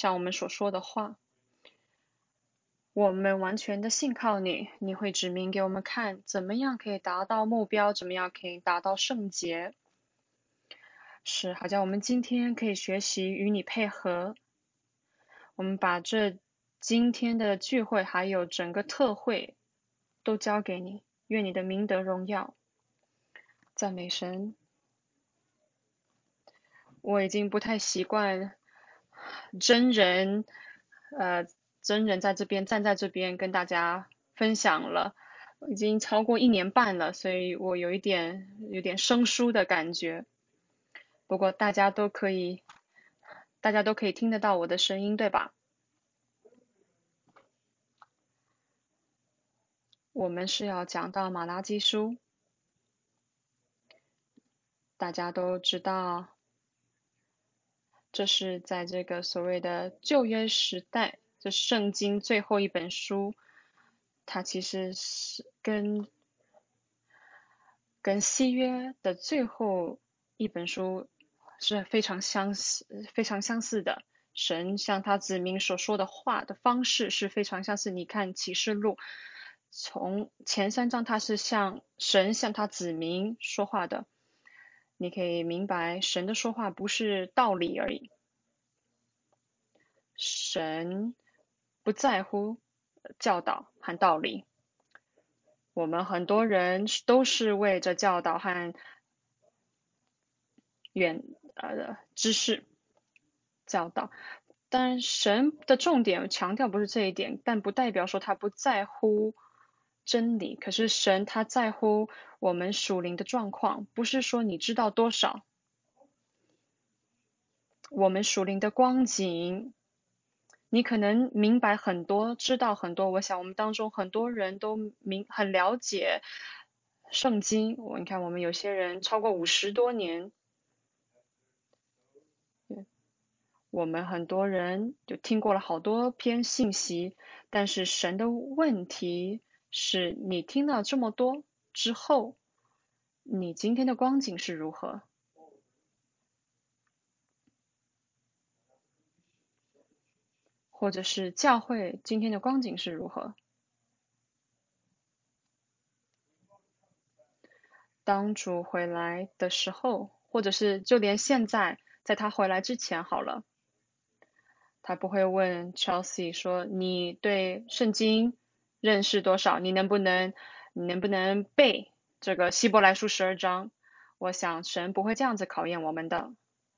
像我们所说的话。我们完全的信靠你，你会指明给我们看，怎么样可以达到目标，怎么样可以达到圣洁。是，好像我们今天可以学习与你配合。我们把这今天的聚会还有整个特会都交给你，愿你的名得荣耀。赞美神。我已经不太习惯真人，真人在这边站在这边跟大家分享了，已经超过1年半了，所以我有点生疏的感觉。不过大家都可以听得到我的声音，对吧？我们是要讲到马拉基书，大家都知道，这是在这个所谓的旧约时代，这圣经最后一本书，它其实是跟西约的最后一本书是非常相似的。神向他子民所说的话的方式是非常相似。你看启示录，从前3章他是神向他子民说话的，你可以明白神的说话不是道理而已。神不在乎教导和道理，我们很多人都是为着教导和知识教导，但神的重点强调不是这一点，但不代表说他不在乎真理。可是神他在乎我们属灵的状况，不是说你知道多少，我们属灵的光景，你可能明白很多，知道很多。我想我们当中很多人都很了解圣经。你看我们有些人超过50多年，我们很多人就听过了好多篇信息，但是神的问题是你听了这么多之后，你今天的光景是如何？或者是教会今天的光景是如何？当主回来的时候，或者是就连现在，在他回来之前好了，他不会问 Chelsea 说你对圣经认识多少？你能不能背这个希伯来书12章？我想神不会这样子考验我们的，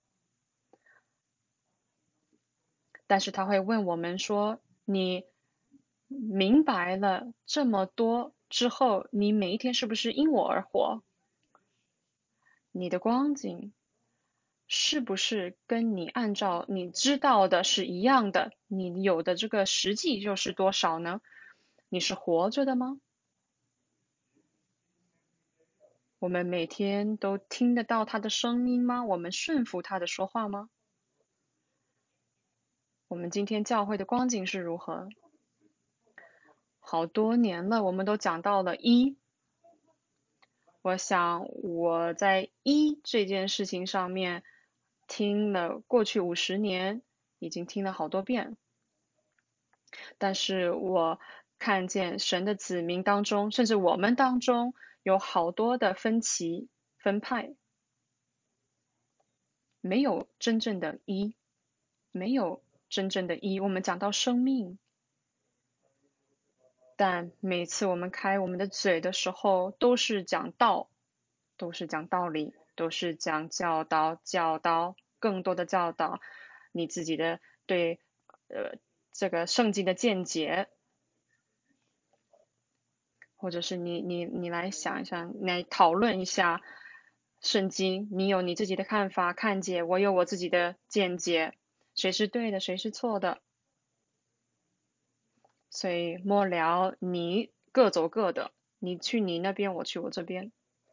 但是他会问我们说，你明白了这么多之后，你每一天是不是因我而活？你的光景是不是跟你按照你知道的是一样的？你有的这个实际就是多少呢？你是活着的吗？我们每天都听得到他的声音吗？我们顺服他的说话吗？我们今天教会的光景是如何？好多年了，我们都讲到了一。我想我在这件事情上面听了过去50年，已经听了好多遍。但是我看见神的子民当中，甚至我们当中有好多的分歧分派，没有真正的没有真正的我们讲到生命，但每次我们开我们的嘴的时候，都是讲道，都是讲道理，都是讲教导，更多的教导你自己的对这个圣经的见解，或者是你来想一想，来讨论一下圣经，你有你自己的看法看解，我有我自己的见解，谁是对的，谁是错的？所以末了，你各走各的，你去你那边，我去我这边。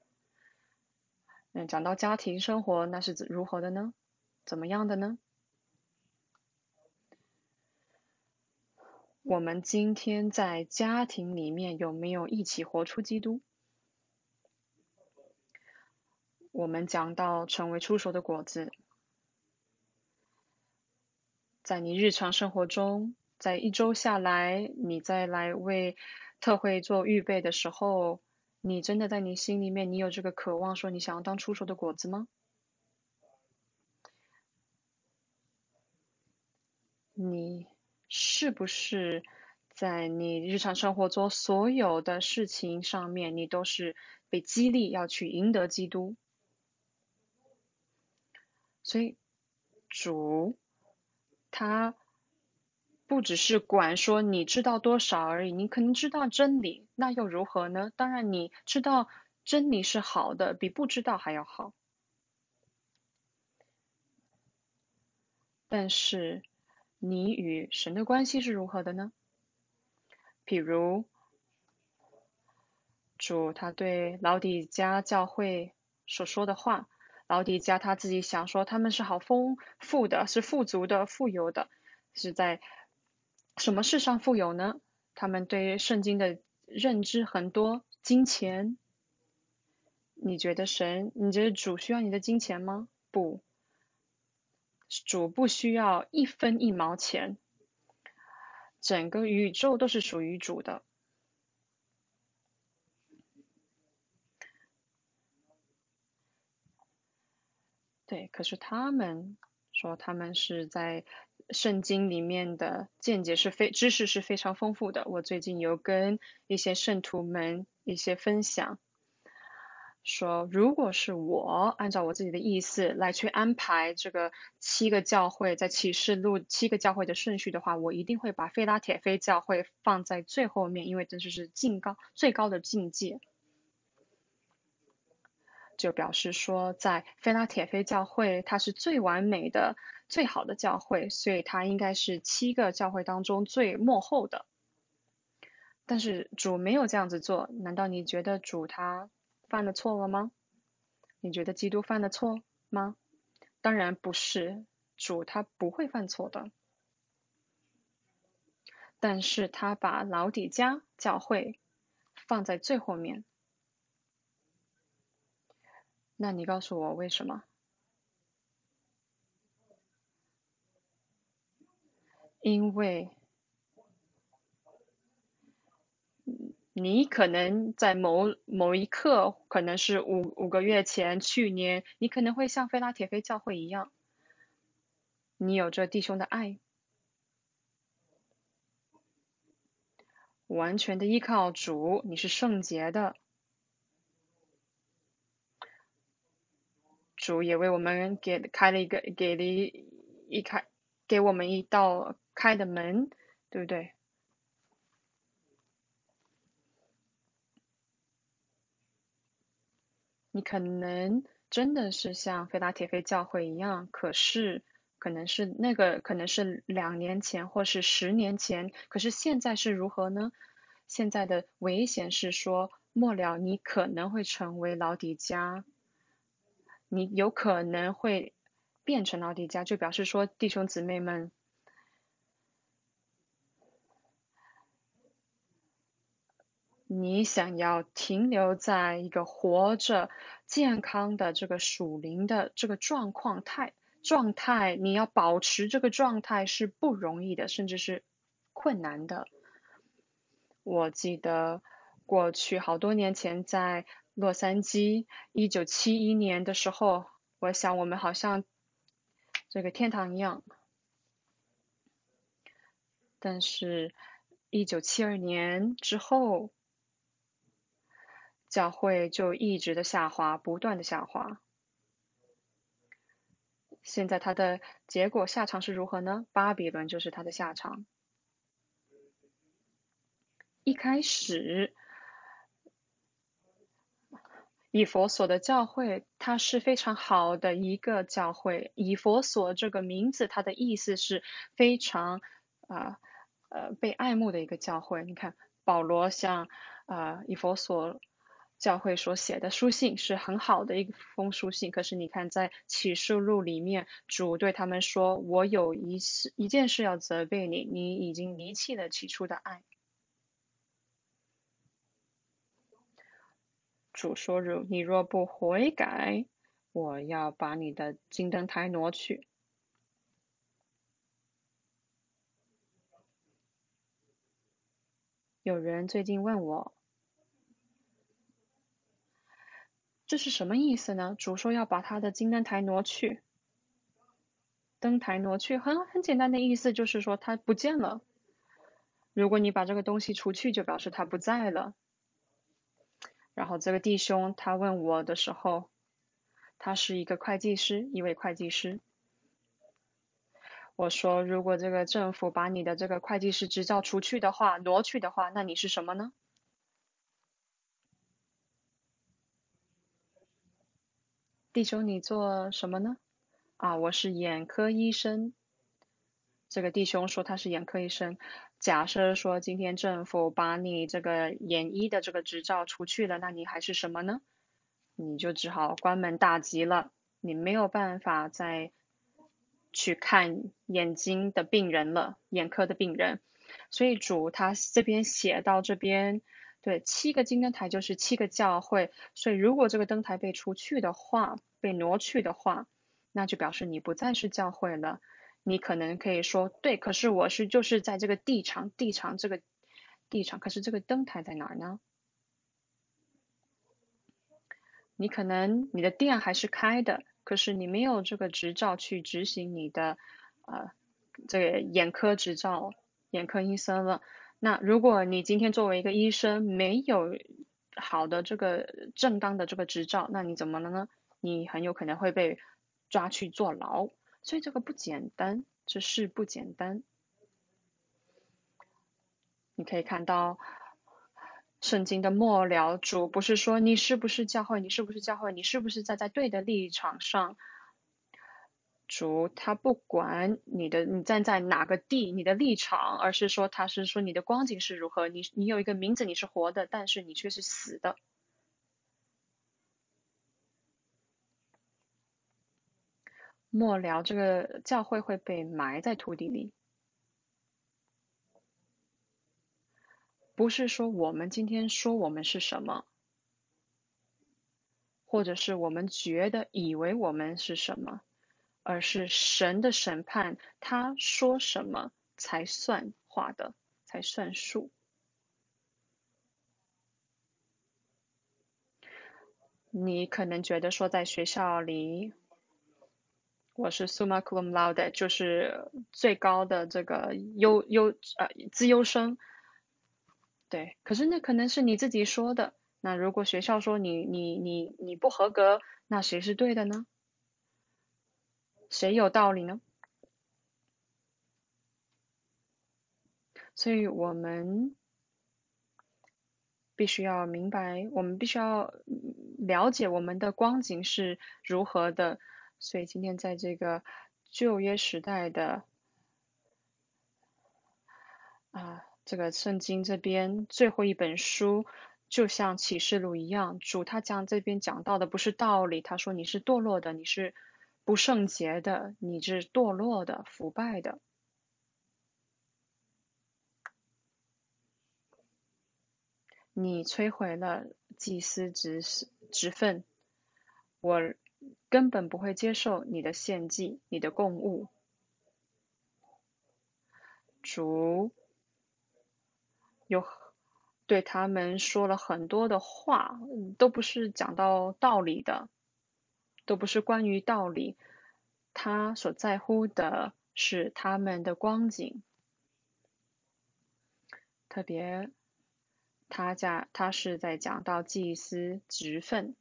讲到家庭生活，那是如何的呢？怎么样的呢？我们今天在家庭里面有没有一起活出基督？我们讲到成为出熟的果子， 在你日常生活中，在一周下来，你再来为特会做预备的时候，你真的在你心里面，你有这个渴望，说你想要当出手的果子吗？你是不是在你日常生活中所有的事情上面，你都是被激励要去赢得基督？所以主他不只是管说你知道多少而已，你可能知道真理，那又如何呢？当然，你知道真理是好的，比不知道还要好。但是你与神的关系是如何的呢？譬如主他对老底嘉教会所说的话，老底嘉他自己想说他们是好丰富的，是富足的、富有的，是在什么事上富有呢？他们对圣经的认知很多，金钱。你觉得主需要你的金钱吗？不，主不需要一分一毛钱，整个宇宙都是属于主的。对，可是他们说他们是在圣经里面的见解知识是非常丰富的。我最近有跟一些圣徒们一些分享，说如果是我按照我自己的意思来去安排这个7个教会在启示录7个教会的顺序的话，我一定会把菲拉铁非教会放在最后面，因为这就是最高的境界。就表示说，在菲拉铁非教会，它是最完美的、最好的教会，所以它应该是7个教会当中最末后的。但是主没有这样子做，难道你觉得主他犯了错了吗？你觉得基督犯了错吗？当然不是，主他不会犯错的。但是他把老底嘉教会放在最后面，那你告诉我为什么？因为你可能在某一刻，可能是五个月前、去年，你可能会像菲拉铁非教会一样，你有着弟兄的爱，完全的依靠主，你是圣洁的，主也为我们给了一开给我们一道开的门，对不对？你可能真的是像菲拉铁非教会一样，可是可能是2年前或是10年前，可是现在是如何呢？现在的危险是说，末了你可能会成为老底嘉，你有可能会变成老底嘉，就表示说弟兄姊妹们，你想要停留在一个活着、健康的这个属灵的这个状态，你要保持这个状态是不容易的，甚至是困难的。我记得过去好多年前在洛杉矶1971年的时候，我想我们好像这个天堂一样，但是1972年之后，教会就一直的下滑，不断的下滑。现在它的结果下场是如何呢？巴比伦就是它的下场。一开始，以佛所的教会，它是非常好的一个教会。以佛所这个名字，它的意思是非常啊被爱慕的一个教会。你看，保罗向以佛所教会所写的书信是很好的一封书信。可是你看，在启示录里面，主对他们说：“我有一件事要责备你，你已经离弃了起初的爱。”主说：你若不悔改，我要把你的金灯台挪去。” 有人最近问我，这是什么意思呢？主说要把他的金灯台挪去，灯台挪去，很简单的意思就是说它不见了。如果你把这个东西除去，就表示它不在了。然后这个弟兄他问我的时候，他是一个会计师，一位会计师。我说，如果这个政府把你的这个会计师执照除去的话，挪去的话，那你是什么呢？弟兄，你做什么呢？啊，我是眼科医生。这个弟兄说他是眼科医生。假设说今天政府把你这个眼医的这个执照除去了，那你还是什么呢？你就只好关门大吉了，你没有办法再去看眼睛的病人了，眼科的病人。所以主他这边写到这边，对，7个金灯台就是7个教会。所以如果这个灯台被除去的话，被挪去的话，那就表示你不再是教会了。你可能可以说，对，可是我就是在这个地场，可是这个灯台在哪儿呢？你可能你的店还是开的，可是你没有这个执照去执行你的这个眼科执照，眼科医生了。那如果你今天作为一个医生没有好的这个正当的这个执照，那你怎么了呢？你很有可能会被抓去坐牢。所以这个不简单，这事不简单。你可以看到圣经的末了，主不是说你是不是教会，你是不是教会，你是不是站在对的立场上。主他不管你站在哪个地，你的立场，而是说他是说你的光景是如何，你有一个名字，你是活的，但是你却是死的。末了，这个教会会被埋在土地里。不是说我们今天说我们是什么，或者是我们觉得以为我们是什么，而是神的审判，他说什么才算话的，才算数。你可能觉得说在学校里，我是 summa cum laude，就是最高的这个资优生，对。可是那可能是你自己说的。那如果学校说你不合格，那谁是对的呢？谁有道理呢？所以我们必须要明白，我们必须要了解我们的光景是如何的。所以今天在这个旧约时代的这个圣经这边最后一本书，就像启示录一样，主他这边讲到的不是道理，他说你是堕落的，你是不圣洁的，你是堕落的、腐败的，你摧毁了祭司职分，我根本不会接受你的献祭、你的供物。主有对他们说了很多的话，都不是讲到道理的，都不是关于道理。他所在乎的是他们的光景，特别他是在讲到祭司职分，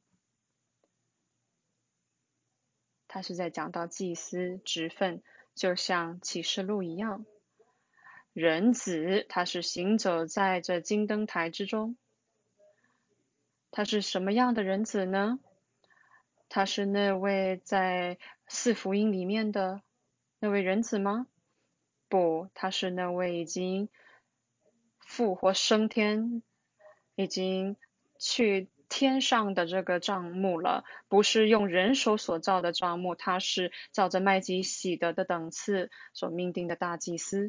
他是在讲到祭司职分，就像启示录一样。人子他是行走在这金灯台之中，他是什么样的人子呢？他是那位在四福音里面的那位人子吗？不，他是那位已经复活升天，已经去天上的这个帐幕了，不是用人手所造的帐幕，他是照着麦基洗德的等次所命定的大祭司。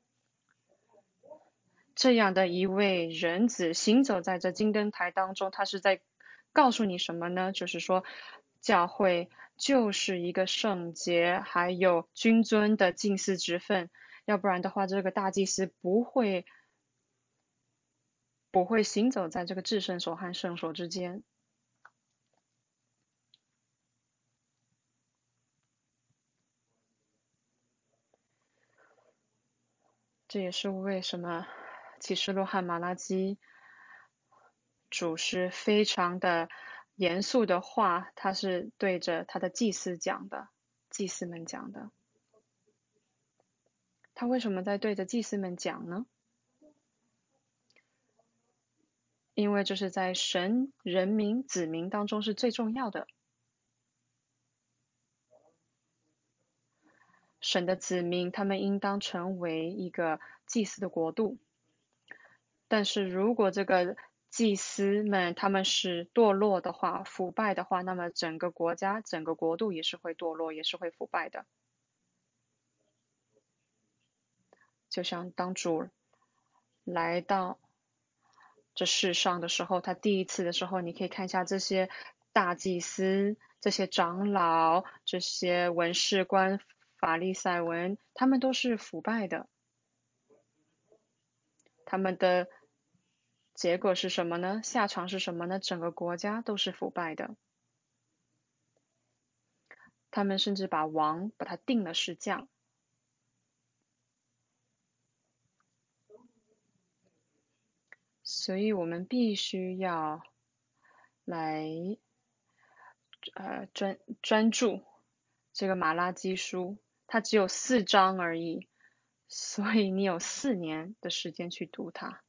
这样的一位人子行走在这金灯台当中，他是在告诉你什么呢？就是说，教会就是一个圣洁还有君尊的祭司职分，要不然的话，这个大祭司不会不会行走在这个至圣所和圣所之间。这也是为什么启示录和马拉基主是非常的严肃的话，他是对着他的祭司讲的，祭司们讲的。他为什么在对着祭司们讲呢？因为这是在神、人民、子民当中是最重要的。神的子民，他们应当成为一个祭司的国度。但是如果这个祭司们他们是堕落的话、腐败的话，那么整个国家、整个国度也是会堕落，也是会腐败的。就像当主来到这世上的时候，他第一次的时候，你可以看一下这些大祭司、这些长老、这些文士官、法利赛人，他们都是腐败的。他们的结果是什么呢？下场是什么呢？整个国家都是腐败的。他们甚至把王把他定了是将。所以我们必须要来专注这个马拉基书，它只有4章而已，所以你有4年的时间去读它。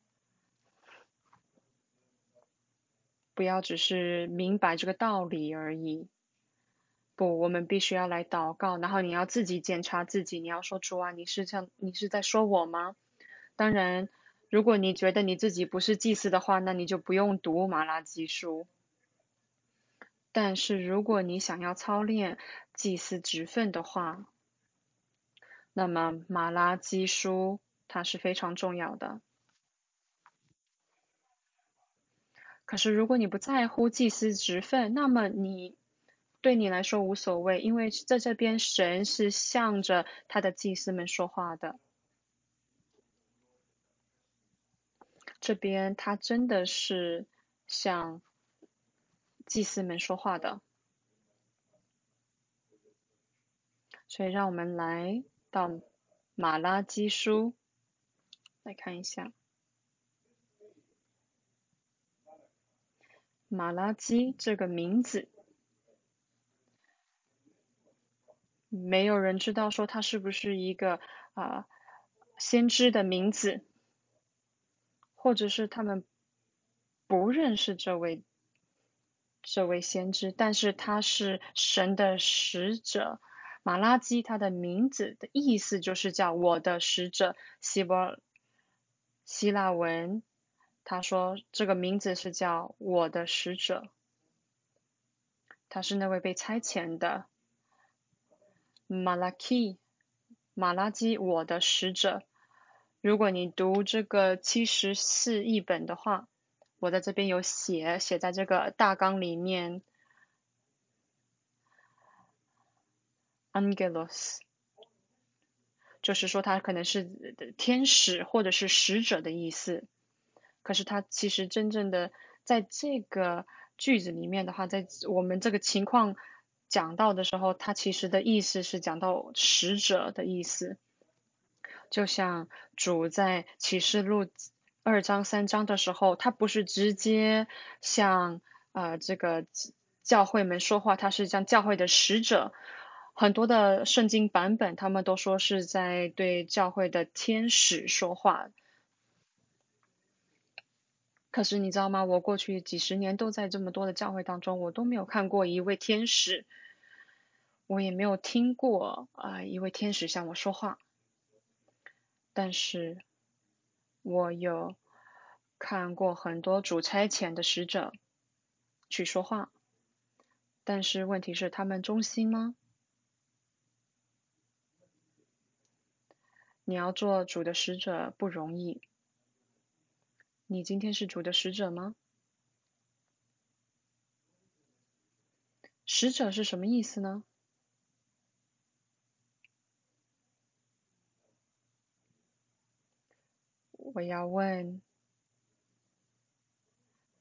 不要只是明白这个道理而已。不，我们必须要来祷告，然后你要自己检查自己，你要说主啊，你是在说我吗？当然，如果你觉得你自己不是祭司的话，那你就不用读马拉基书。但是如果你想要操练祭司职分的话，那么马拉基书它是非常重要的。可是如果你不在乎祭司职分，那么对你来说无所谓，因为在这边神是向着他的祭司们说话的。这边他真的是向祭司们说话的。所以让我们来到马拉基书来看一下。马拉基这个名字，没有人知道说他是不是一个先知的名字，或者是他们不认识这位先知，但是他是神的使者。马拉基他的名字的意思就是叫我的使者，希腊文他说这个名字是叫我的使者，他是那位被差遣的马拉基我的使者。如果你读这个74译本的话，我在这边有写在这个大纲里面 Angelos， 就是说他可能是天使或者是使者的意思。可是他其实真正的在这个句子里面的话，在我们这个情况讲到的时候，他其实的意思是讲到使者的意思。就像主在启示录2章3章的时候，他不是直接向这个教会们说话，他是像教会的使者。很多的圣经版本他们都说是在对教会的天使说话。可是你知道吗？我过去几十年都在这么多的教会当中，我都没有看过一位天使，我也没有听过一位天使向我说话。但是我有看过很多主差遣的使者去说话，但是问题是他们忠心吗？你要做主的使者不容易。你今天是主的使者吗？使者是什么意思呢？我要问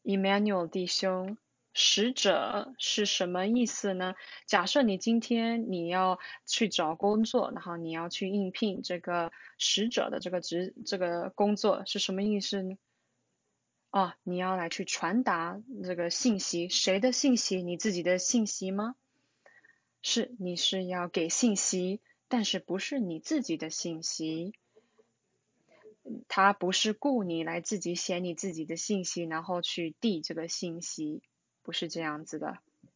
Emmanuel 弟兄，使者是什么意思呢？假设你今天你要去找工作，然后你要去应聘这个使者的这个工作是什么意思呢？你要来去传达这个信息，谁的信息？你自己的信息吗？是，你是要给信息，但是不是你自己的信息。他不是雇你来自己写你自己的信息，然后去递这个信息，不是这样子的。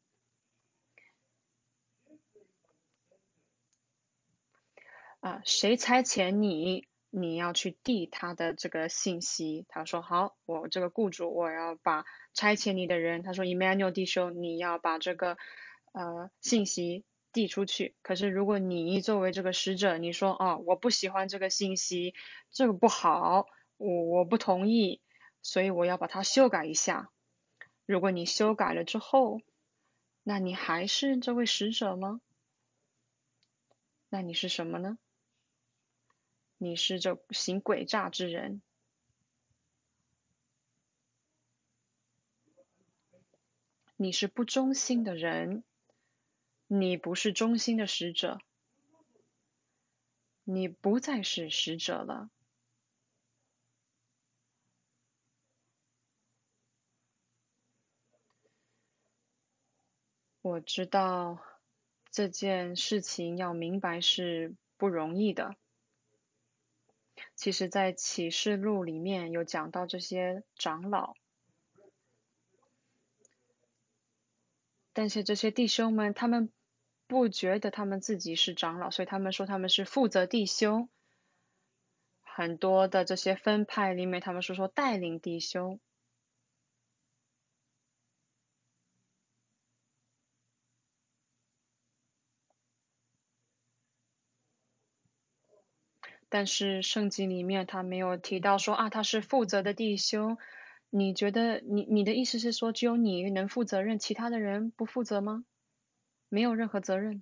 谁差遣你，你要去递他的这个信息。他说好，我这个雇主我要把差遣你的人，他说 Emmanuel 弟兄，你要把这个信息递出去。可是如果你作为这个使者，你说我不喜欢这个信息，这个不好，我不同意，所以我要把它修改一下。如果你修改了之后，那你还是这位使者吗？那你是什么呢？你是这行诡诈之人，你是不忠心的人，你不是忠心的使者，你不再是使者了。我知道这件事情要明白是不容易的。其实，在启示录里面有讲到这些长老，但是这些弟兄们，他们不觉得他们自己是长老，所以他们说他们是负责弟兄。很多的这些分派里面，他们说带领弟兄。但是圣经里面他没有提到说他是负责的弟兄。你觉得你的意思是说只有你能负责任，其他的人不负责吗？没有任何责任。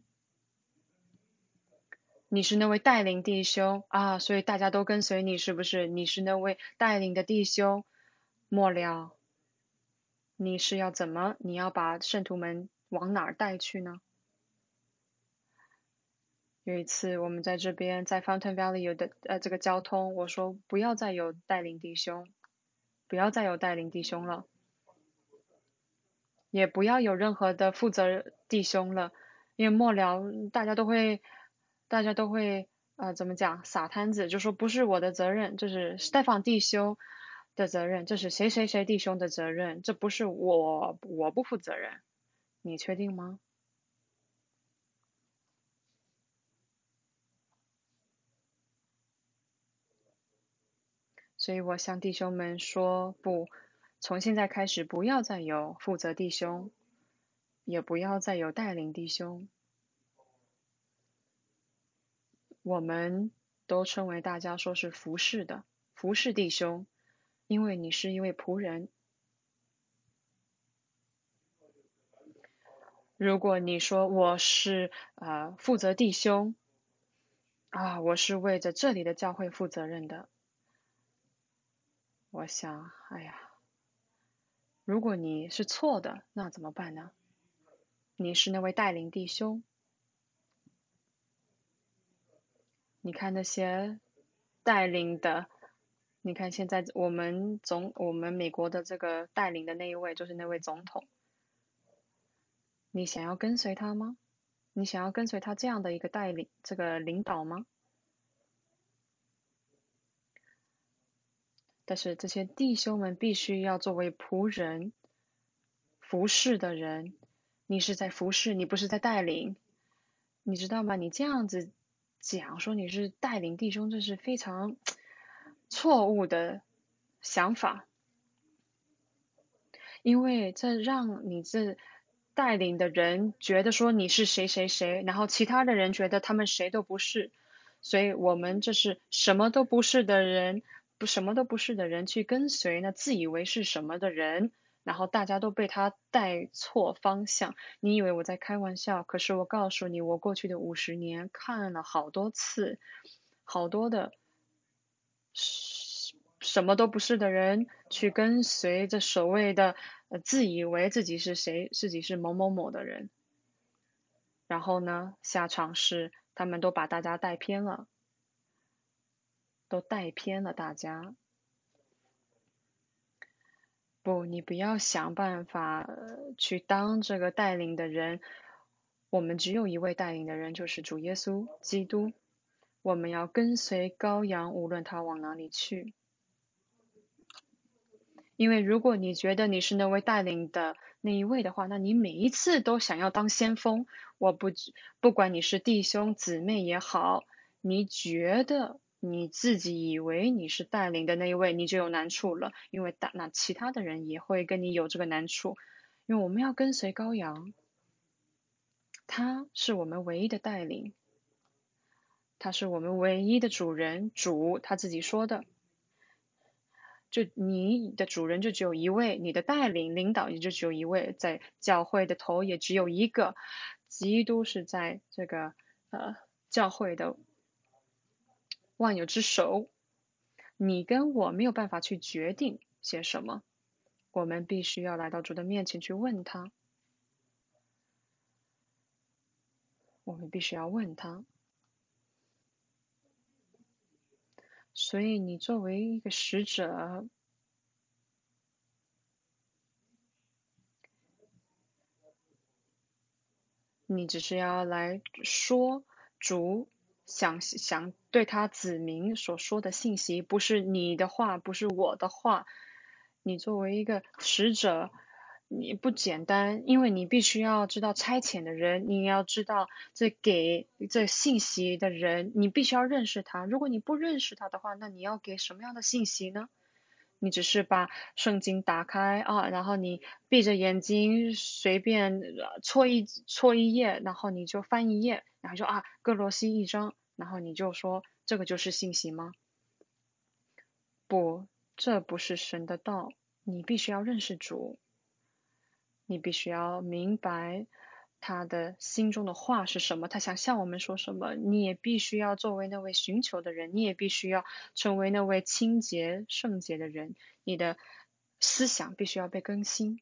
你是那位带领弟兄所以大家都跟随你，是不是？你是那位带领的弟兄。末了，你是要怎么？你要把圣徒们往哪儿带去呢？有一次我们在这边在 Fountain Valley 有的这个交通，我说不要再有带领弟兄，不要再有带领弟兄了，也不要有任何的负责弟兄了，因为末了大家都会怎么讲撒摊子，就说不是我的责任，这是 Stephan 弟兄的责任，这是谁谁谁弟兄的责任，这不是我不负责任，你确定吗？所以我向弟兄们说，不，从现在开始不要再有负责弟兄，也不要再有带领弟兄，我们都称为大家说是服侍的，服侍弟兄，因为你是一位仆人。如果你说我是负责弟兄我是为着这里的教会负责任的，我想，哎呀，如果你是错的，那怎么办呢？你是那位带领弟兄，你看那些带领的，你看现在我们美国的这个带领的那一位就是那位总统，你想要跟随他吗？你想要跟随他这样的一个带领，这个领导吗？但是这些弟兄们必须要作为仆人、服侍的人。你是在服侍，你不是在带领，你知道吗？你这样子讲说你是带领弟兄，这是非常错误的想法。因为这让你这带领的人觉得说你是谁谁谁，然后其他的人觉得他们谁都不是，所以我们这是什么都不是的人，什么都不是的人去跟随那自以为是什么的人，然后大家都被他带错方向。你以为我在开玩笑，可是我告诉你，我过去的50年看了好多次，好多的什么都不是的人去跟随这所谓的自以为自己是谁，自己是某某某的人，然后呢，下场是他们都把大家带偏了，都带偏了大家。不，你不要想办法去当这个带领的人。我们只有一位带领的人，就是主耶稣基督。我们要跟随羔羊，无论他往哪里去。因为如果你觉得你是那位带领的那一位的话，那你每一次都想要当先锋。不管你是弟兄姊妹也好，你觉得你自己以为你是带领的那一位，你就有难处了，因为那其他的人也会跟你有这个难处。因为我们要跟随羔羊，他是我们唯一的带领，他是我们唯一的主人，主他自己说的。就你的主人就只有一位，你的带领导也就只有一位，在教会的头也只有一个。基督是在这个教会的万有之首。你跟我没有办法去决定些什么，我们必须要来到主的面前去问他。我们必须要问他。所以你作为一个使者，你只是要来说主想对他子民所说的信息，不是你的话，不是我的话。你作为一个使者，你不简单，因为你必须要知道差遣的人，你要知道给这信息的人，你必须要认识他。如果你不认识他的话，那你要给什么样的信息呢？你只是把圣经打开啊，然后你闭着眼睛随便错一页，然后你就翻一页，然后说啊哥罗西一章，然后你就说这个就是信息吗？不，这不是神的道。你必须要认识主，你必须要明白他的心中的话是什么，他想向我们说什么。你也必须要作为那位寻求的人，你也必须要成为那位清洁圣洁的人。你的思想必须要被更新，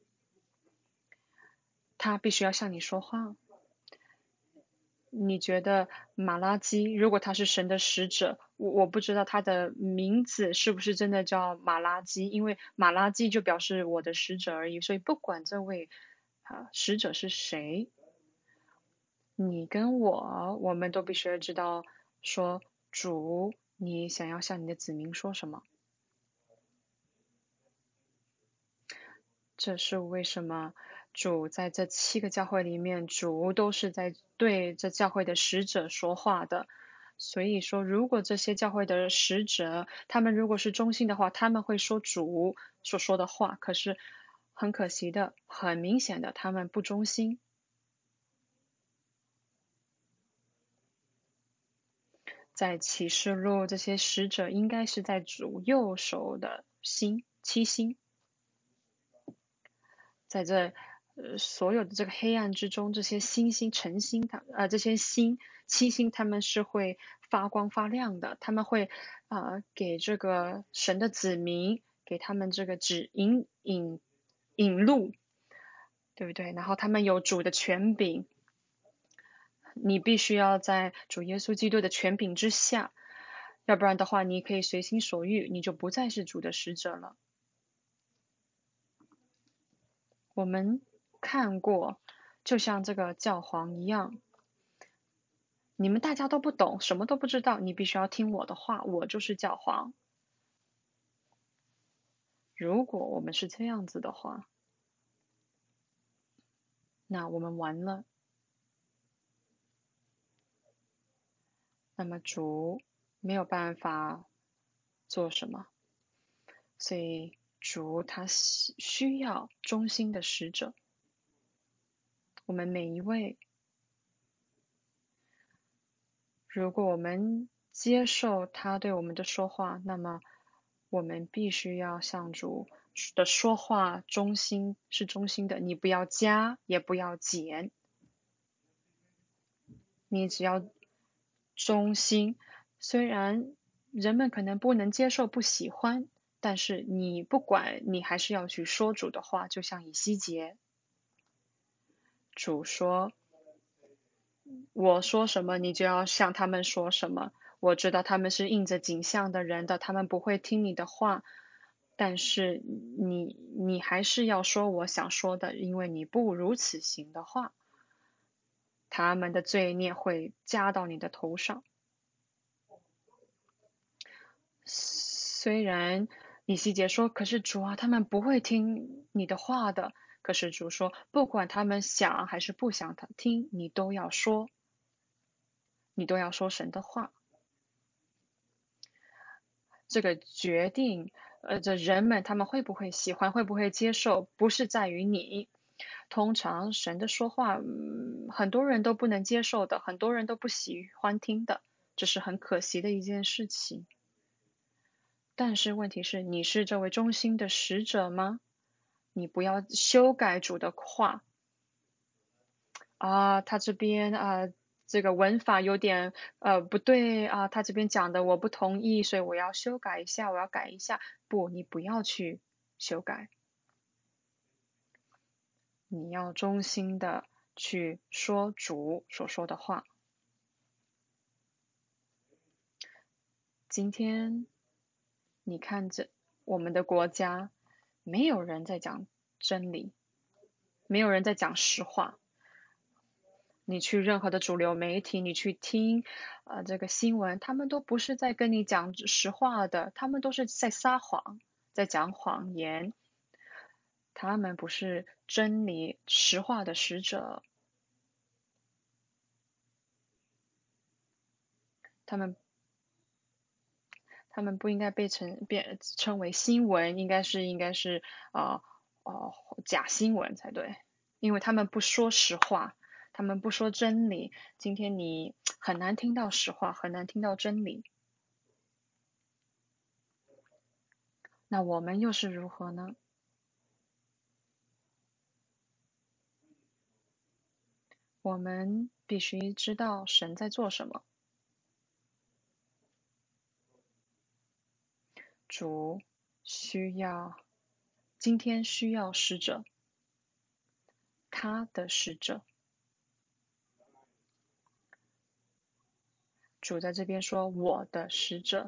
他必须要向你说话。你觉得马拉基，如果他是神的使者，我不知道他的名字是不是真的叫马拉基，因为马拉基就表示我的使者而已。所以不管这位使者是谁，你跟我们都必须要知道说主，你想要向你的子民说什么。这是为什么主在这7个教会里面，主都是在对这教会的使者说话的。所以说，如果这些教会的使者，他们如果是忠心的话，他们会说主所说的话。可是很可惜的，很明显的，他们不忠心。在启示录，这些使者应该是在主右手的七星。在所有的这个黑暗之中，这些星星、晨星，这些七星，他们是会发光发亮的，他们会给这个神的子民，给他们这个引路，对不对？然后他们有主的权柄，你必须要在主耶稣基督的权柄之下，要不然的话，你可以随心所欲，你就不再是主的使者了。我们看过，就像这个教皇一样，你们大家都不懂，什么都不知道，你必须要听我的话，我就是教皇。如果我们是这样子的话，那我们完了。那么主没有办法做什么，所以主他需要忠心的使者。我们每一位，如果我们接受他对我们的说话，那么我们必须要向主的说话忠心，是忠心的。你不要加，也不要减，你只要忠心。虽然人们可能不能接受、不喜欢，但是你不管，你还是要去说主的话，就像以西结，主说，我说什么，你就要向他们说什么。我知道他们是印着景象的人的，他们不会听你的话，但是你还是要说我想说的，因为你不如此行的话，他们的罪孽会加到你的头上。虽然以西结说，可是主啊，他们不会听你的话的。可是主说，不管他们想还是不想听，你都要说，你都要说神的话。这个决定，这人们他们会不会喜欢，会不会接受，不是在于你。通常神的说话，很多人都不能接受的，很多人都不喜欢听的，这是很可惜的一件事情。但是问题是，你是这位忠心的使者吗？你不要修改主的话啊，他这边这个文法有点不对啊，他这边讲的我不同意，所以我要修改一下，我要改一下。不，你不要去修改，你要忠心的去说主所说的话。今天你看着我们的国家，没有人在讲真理，没有人在讲实话。你去任何的主流媒体，你去听这个新闻，他们都不是在跟你讲实话的，他们都是在撒谎，在讲谎言。他们不是真理实话的使者，他们他们不应该称为新闻，应该是呃呃假新闻才对，因为他们不说实话，他们不说真理。今天你很难听到实话，很难听到真理。那我们又是如何呢？我们必须知道神在做什么。主需要，今天需要使者，他的使者。主在这边说我的使者，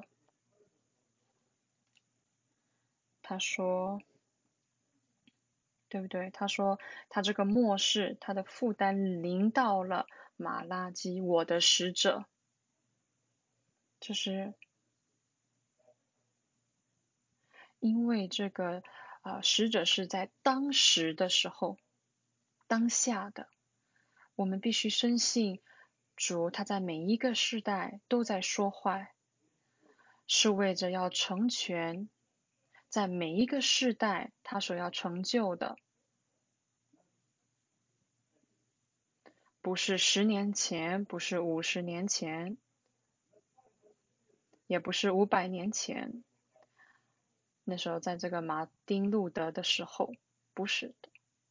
他说，对不对？他说他这个末世，他的负担临到了马拉基，我的使者，就是因为这个使者是在当时的时候，当下的。我们必须深信主他在每一个世代都在说话，是为着要成全在每一个世代他所要成就的，不是10年前，不是50年前，也不是500年前，那时候在这个马丁路德的时候，不是的，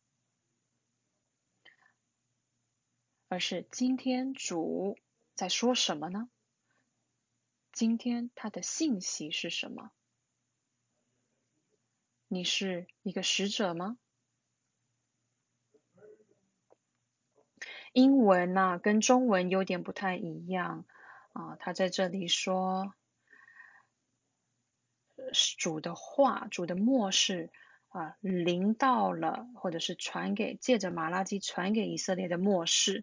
而是今天主在说什么呢？今天他的信息是什么？你是一个使者吗？英文呐、跟中文有点不太一样啊。他在这里说，主的话，主的末世临到了，或者是借着马拉基传给以色列的末世，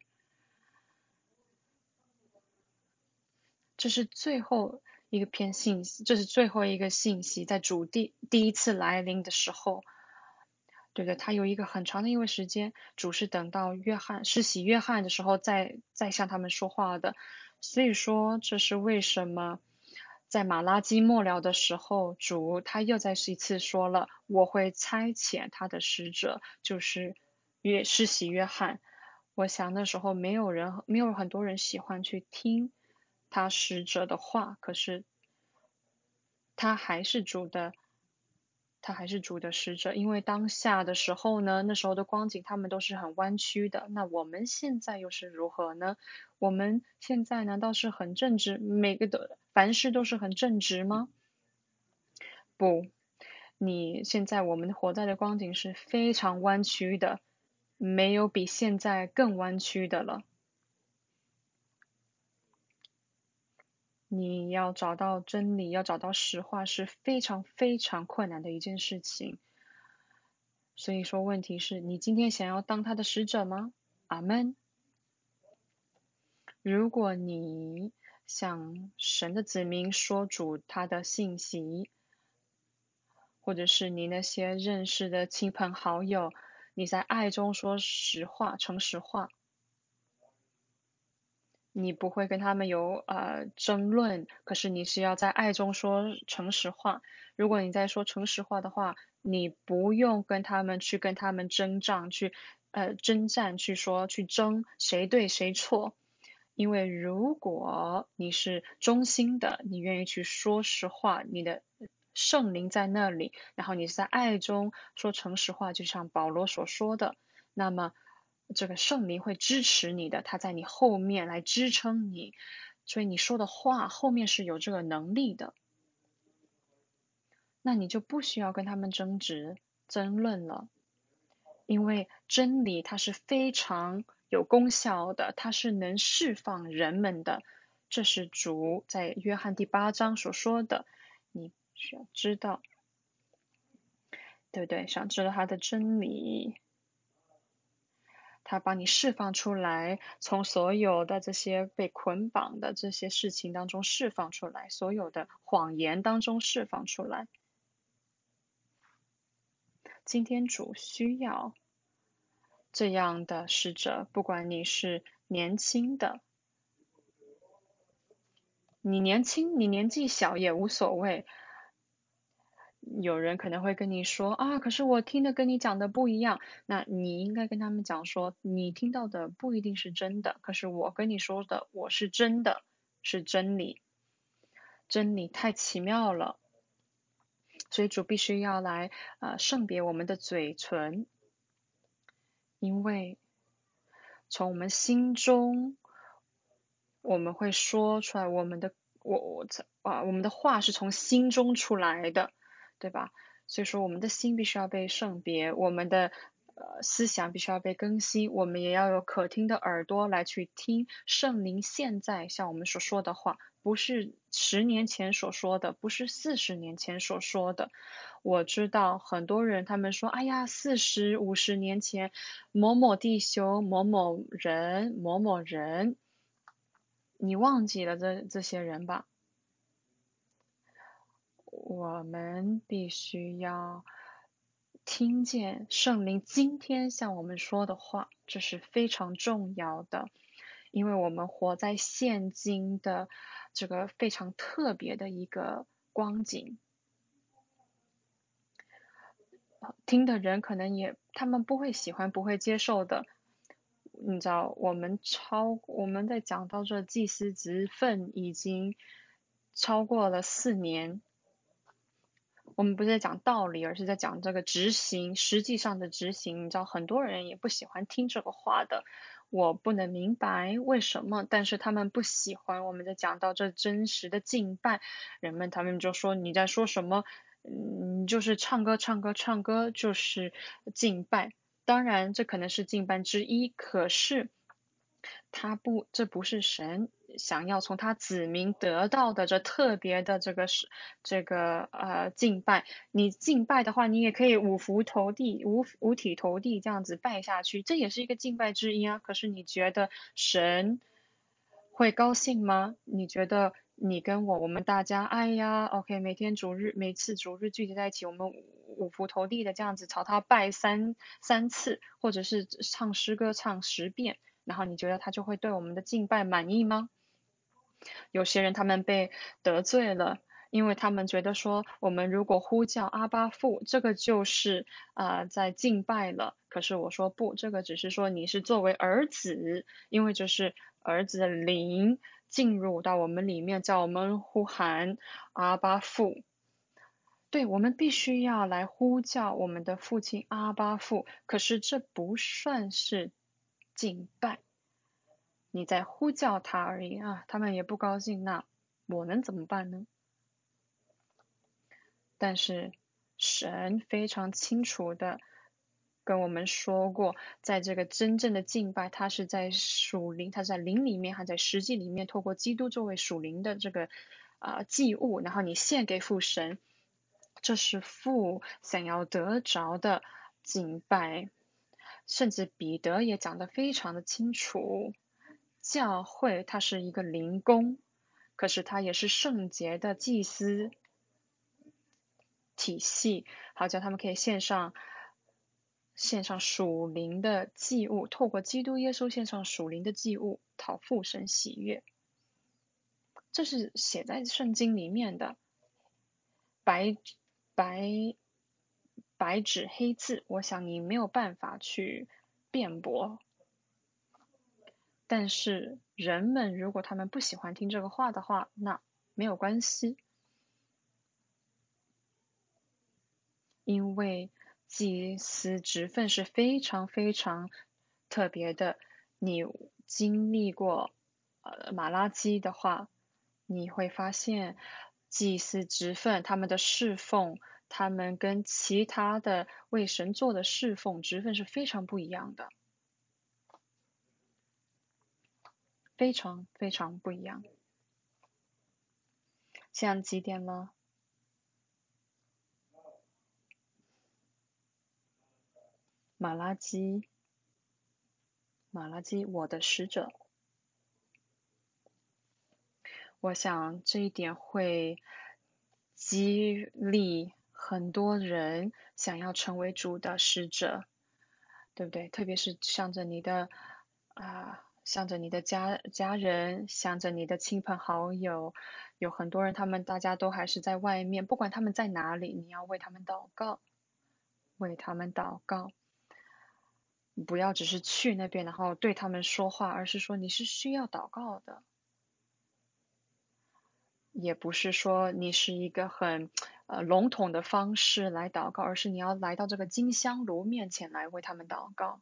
这是最后一个篇信息，这是最后一个信息，在主第一次来临的时候，对的，他有一个很长的一位时间，主是等到施洗约翰的时候再向他们说话的。所以说，这是为什么在马拉基末了的时候，主他又再一次说了，我会差遣他的使者，就是施洗约翰。我想那时候没有很多人喜欢去听他使者的话，可是他还是主的他还是主的使者，因为当下的时候呢，那时候的光景他们都是很弯曲的。那我们现在又是如何呢？我们现在难道是很正直，每个的凡事都是很正直吗？不，你现在我们活在的光景是非常弯曲的，没有比现在更弯曲的了。你要找到真理，要找到实话，是非常非常困难的一件事情。所以说，问题是你今天想要当他的使者吗？阿门。如果你向神的子民说主他的信息，或者是你那些认识的亲朋好友，你在爱中说实话、诚实话，你不会跟他们有争论，可是你是要在爱中说诚实话。如果你在说诚实话的话，你不用跟他们征战，征战，去争谁对谁错。因为如果你是忠心的，你愿意去说实话，你的圣灵在那里，然后你是在爱中说诚实话，就像保罗所说的，那么这个圣灵会支持你的，他在你后面来支撑你，所以你说的话后面是有这个能力的，那你就不需要跟他们争论了，因为真理它是非常有功效的，它是能释放人们的，这是主在约翰第8章所说的，你需要知道，对不对？想知道他的真理。他把你释放出来，从所有的这些被捆绑的这些事情当中释放出来，所有的谎言当中释放出来。今天主需要这样的使者，不管你是年轻的，你年轻，你年纪小也无所谓。有人可能会跟你说啊，可是我听的跟你讲的不一样。那你应该跟他们讲说，你听到的不一定是真的，可是我跟你说的我是真的，是真理。真理太奇妙了，所以主必须要来圣别我们的嘴唇，因为从我们心中我们会说出来，我们的话是从心中出来的，对吧？所以说我们的心必须要被圣别，我们的思想必须要被更新，我们也要有可听的耳朵来去听圣灵现在向我们所说的话，不是10年前所说的，不是40年前所说的。我知道很多人他们说，哎呀，40、50年前某某弟兄、某某人、某某人。你忘记了这些人吧？我们必须要听见圣灵今天向我们说的话，这是非常重要的，因为我们活在现今的这个非常特别的一个光景。听的人可能他们不会喜欢，不会接受的。你知道，我们在讲到这祭司职分已经超过了4年，我们不是在讲道理，而是在讲这个执行，实际上的执行。你知道，很多人也不喜欢听这个话的，我不能明白为什么，但是他们不喜欢我们在讲到这真实的敬拜，他们就说你在说什么？就是唱歌，唱歌，唱歌，就是敬拜。当然，这可能是敬拜之一，可是这不是神想要从他子民得到的这特别的这个敬拜。你敬拜的话，你也可以五体投地这样子拜下去，这也是一个敬拜之一啊。可是你觉得神会高兴吗？你觉得你跟我们大家，哎呀，OK，每次主日聚集在一起，我们五服投地的这样子朝他拜三次，或者是唱诗歌唱10遍。然后你觉得他就会对我们的敬拜满意吗？有些人他们被得罪了，因为他们觉得说，我们如果呼叫阿巴父，这个就是在敬拜了。可是我说不，这个只是说你是作为儿子，因为就是儿子的灵进入到我们里面，叫我们呼喊阿巴父。 对，我们必须要来呼叫我们的父亲阿巴父，可是这不算是敬拜，你在呼叫他而已啊，他们也不高兴，那我能怎么办呢？但是神非常清楚的跟我们说过，在这个真正的敬拜，它是在属灵，它在灵里面，它在实际里面，透过基督作为属灵的这个祭物，然后你献给父神，这是父想要得着的敬拜。甚至彼得也讲得非常的清楚，教会它是一个灵宫，可是它也是圣洁的祭司体系，好叫他们可以献上属灵的祭物，透过基督耶稣献上属灵的祭物，讨父神喜悦。这是写在圣经里面的，白白纸黑字，我想你没有办法去辩驳。但是人们如果他们不喜欢听这个话的话，那没有关系，因为祭司职分是非常非常特别的。你经历过马拉基的话，你会发现祭司职分他们的侍奉，他们跟其他的为神做的侍奉职分是非常不一样的，非常非常不一样。现在几点了？马拉基，我的使者。我想这一点会激励很多人想要成为主的使者，对不对？特别是向着你的家人，向着你的亲朋好友，有很多人，他们大家都还是在外面，不管他们在哪里，你要为他们祷告，为他们祷告。不要只是去那边，然后对他们说话，而是说你是需要祷告的，也不是说你是一个很笼统的方式来祷告，而是你要来到这个金香炉面前来为他们祷告。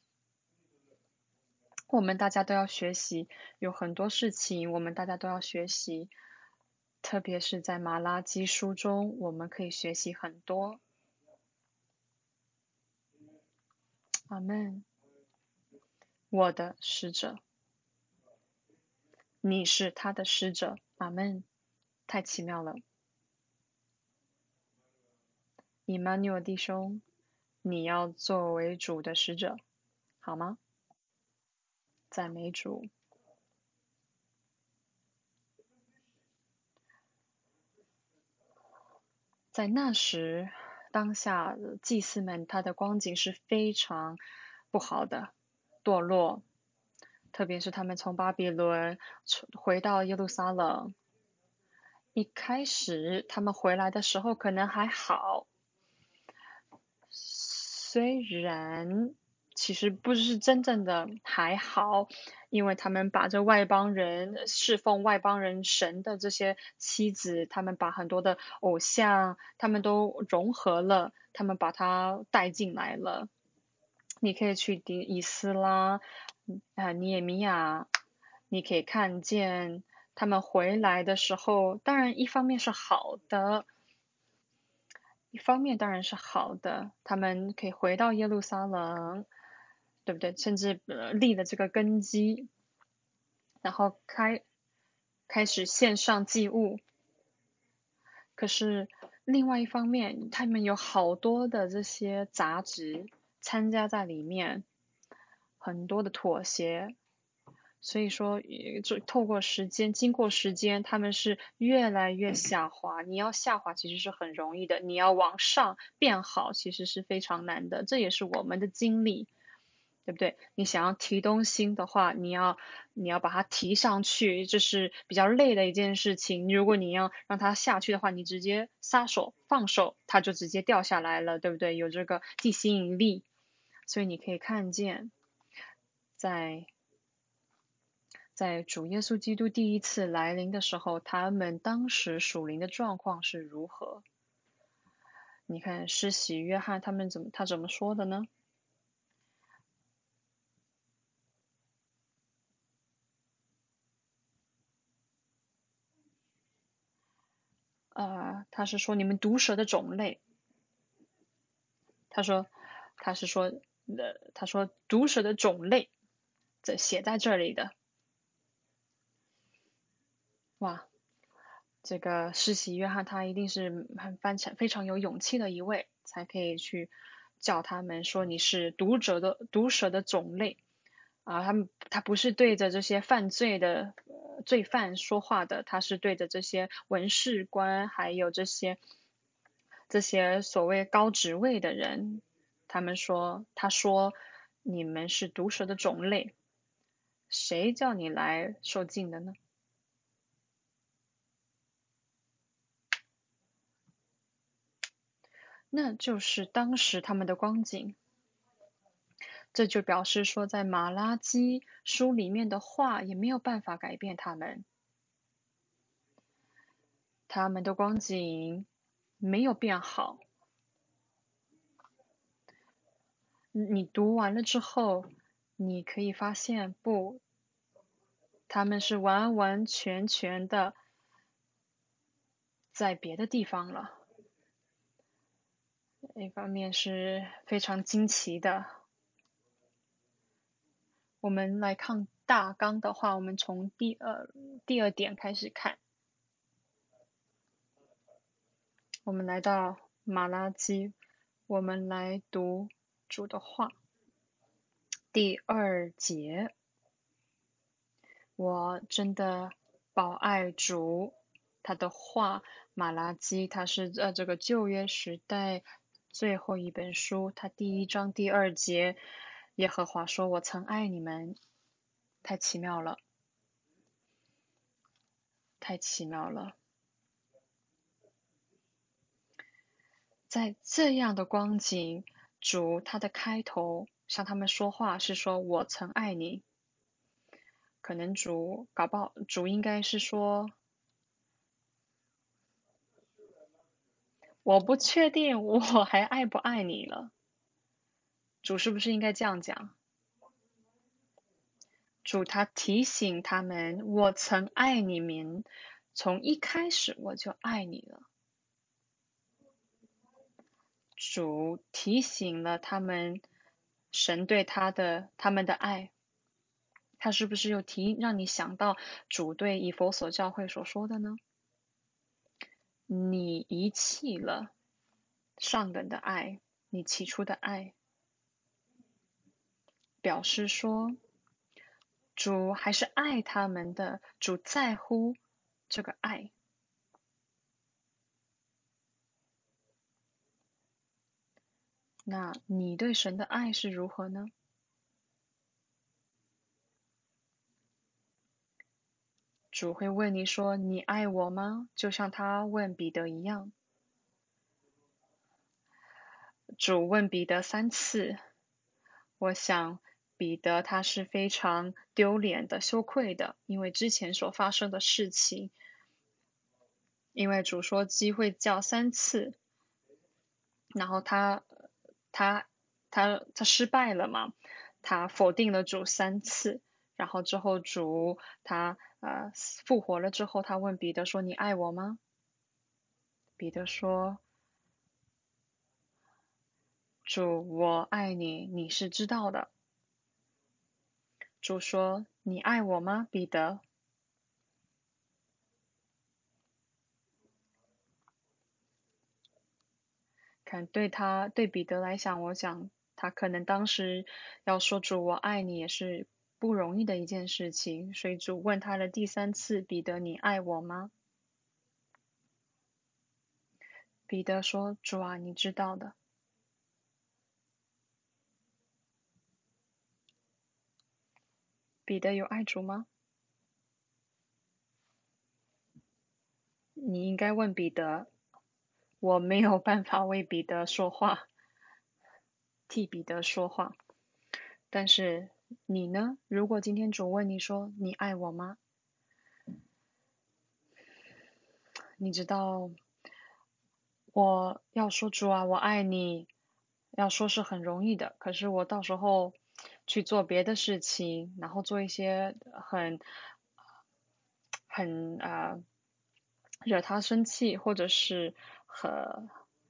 我们大家都要学习，有很多事情我们大家都要学习，特别是在马拉基书中，我们可以学习很多。阿门。我的使者，你是他的使者。阿门。太奇妙了。以曼纽尔弟兄，你要作为主的使者，好吗？赞美主。在那时，当下祭司们他的光景是非常不好的，堕落，特别是他们从巴比伦回到耶路撒冷，一开始他们回来的时候可能还好，虽然其实不是真正的还好，因为他们把这外邦人侍奉外邦人神的这些妻子，他们把很多的偶像，他们都融合了，他们把它带进来了。你可以去以斯拉尼耶米亚，你可以看见他们回来的时候，当然一方面是好的，一方面当然是好的，他们可以回到耶路撒冷，对不对？甚至立了这个根基，然后开始献上祭物。可是另外一方面，他们有好多的这些杂质参加在里面，很多的妥协。所以说，就透过时间，经过时间，他们是越来越下滑。你要下滑其实是很容易的，你要往上变好其实是非常难的。这也是我们的经历，对不对？你想要提东西的话，你要把它提上去，这是比较累的一件事情。如果你要让它下去的话，你直接撒手放手，它就直接掉下来了，对不对？有这个地吸引力，所以你可以看见，在主耶稣基督第一次来临的时候，他们当时属灵的状况是如何？ 你看施洗约翰他怎么说的呢？他是说你们毒蛇的种类。他说他是说他说毒蛇的种类，这写在这里的。哇，这个施洗约翰他一定是非常有勇气的一位，才可以去叫他们说你是毒蛇的种类啊。他不是对着这些犯罪的罪犯说话的，他是对着这些文士官还有这些所谓高职位的人。他说你们是毒蛇的种类，谁叫你来受尽的呢？那就是当时他们的光景。这就表示说，在马拉基书里面的话也没有办法改变他们，他们的光景没有变好。你读完了之后，你可以发现，不，他们是完完全全的在别的地方了。一方面是非常惊奇的。我们来看大纲的话，我们从第二点开始看。我们来到马拉基，我们来读主的话。第二节，我真的宝爱主，他的话。马拉基他是这个旧约时代最后一本书，他第一章第二节，耶和华说：“我曾爱你们。”太奇妙了，太奇妙了。在这样的光景，主他的开头向他们说话是说：“我曾爱你。”可能搞不好主应该是说，我不确定我还爱不爱你了。主是不是应该这样讲？主他提醒他们，我曾爱你们，从一开始我就爱你了。主提醒了他们，神对他们的爱。他是不是又让你想到主对以弗所教会所说的呢？你遗弃了上等的爱，你起初的爱，表示说主还是爱他们的，主在乎这个爱。那你对神的爱是如何呢？主会问你说：“你爱我吗？”就像他问彼得一样。主问彼得3次，我想彼得他是非常丢脸的、羞愧的，因为之前所发生的事情。因为主说机会叫3次，然后他失败了嘛，他否定了主3次，然后之后主他复活了之后，他问彼得说：“你爱我吗？”彼得说：“主，我爱你，你是知道的。”主说：“你爱我吗，彼得？”看对彼得来讲，我想他可能当时要说主我爱你也是不容易的一件事情，所以主问他的第3次，彼得你爱我吗？彼得说主啊，你知道的。彼得有爱主吗？你应该问彼得，我没有办法为彼得说话，替彼得说话。但是你呢？如果今天主问你说你爱我吗？你知道我要说主啊，我爱你，要说是很容易的，可是我到时候去做别的事情，然后做一些很惹他生气，或者是很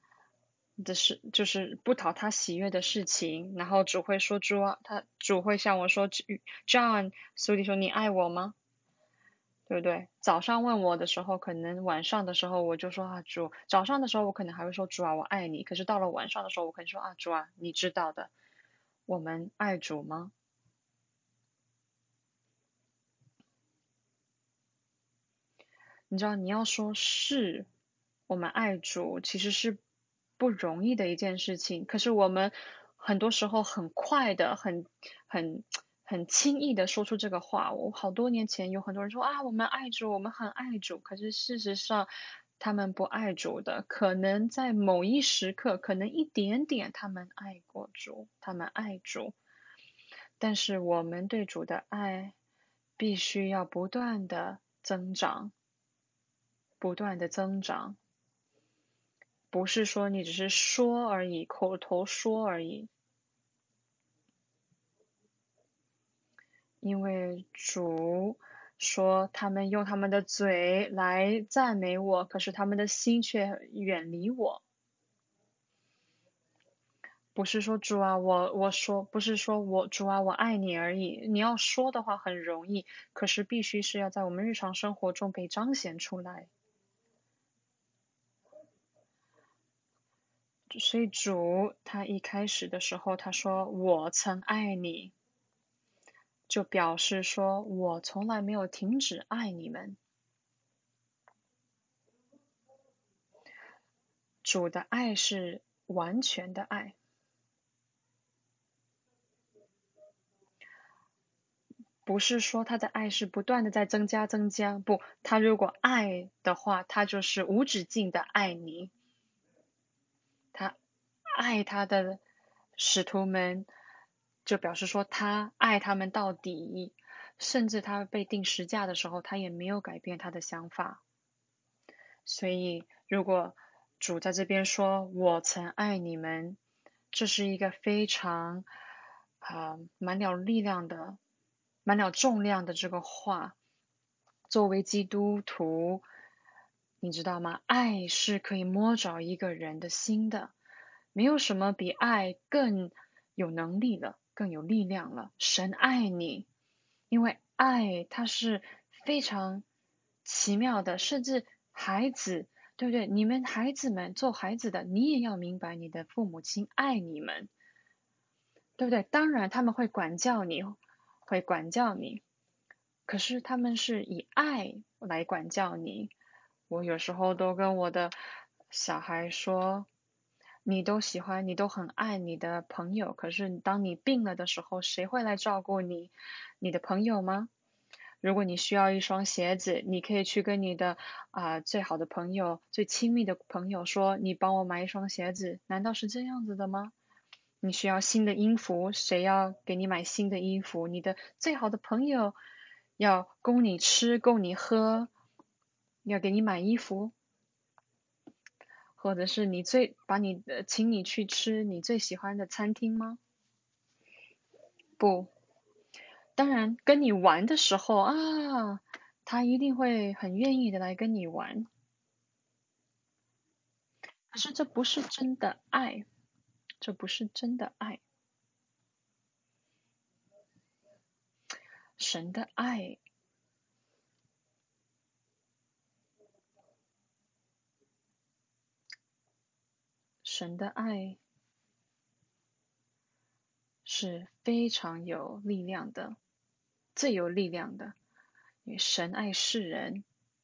就是不讨他喜悦的事情，然后主会说主啊，主会向我说，John，所以说你爱我吗？对不对？早上问我的时候，可能晚上的时候我就说啊主，早上的时候我可能还会说主啊我爱你，可是到了晚上的时候，我可能说啊主啊你知道的，我们爱主吗？你知道你要说是我们爱主，其实是不容易的一件事情。可是我们很多时候很快的、很很轻易的说出这个话。我好多年前有很多人说啊，我们爱主，我们很爱主。可是事实上，他们不爱主的，可能在某一时刻，可能一点点，他们爱过主，他们爱主。但是我们对主的爱必须要不断的增长，不断的增长，不是说你只是说而已，口头说而已。因为主说他们用他们的嘴来赞美我，可是他们的心却远离我。不是说主啊，我说不是说我主啊，我爱你而已。你要说的话很容易，可是必须是要在我们日常生活中被彰显出来。所以主他一开始的时候他说我曾爱你，就表示说我从来没有停止爱你们。主的爱是完全的爱，不是说他的爱是不断的在增加，不，他如果爱的话，他就是无止境的爱你，他爱他的使徒们，就表示说他爱他们到底，甚至他被钉十架的时候，他也没有改变他的想法。所以，如果主在这边说“我曾爱你们”，这是一个非常满了力量的、满了重量的这个话。作为基督徒，你知道吗？爱是可以摸着一个人的心的，没有什么比爱更有能力了、更有力量了。神爱你，因为爱它是非常奇妙的，甚至孩子，对不对？你们孩子们做孩子的，你也要明白你的父母亲爱你们，对不对？当然他们会管教你，会管教你，可是他们是以爱来管教你。我有时候都跟我的小孩说，你都喜欢，你都很爱你的朋友，可是当你病了的时候，谁会来照顾你？你的朋友吗？如果你需要一双鞋子，你可以去跟你的最好的朋友、最亲密的朋友说，你帮我买一双鞋子，难道是这样子的吗？你需要新的衣服，谁要给你买新的衣服？你的最好的朋友要供你吃、供你喝，要给你买衣服，或者是请你去吃你最喜欢的餐厅吗？不，当然跟你玩的时候啊，他一定会很愿意的来跟你玩。可是这不是真的爱，这不是真的爱。神的爱，神的爱是非常有力量的，最有力量的。因为神爱世人，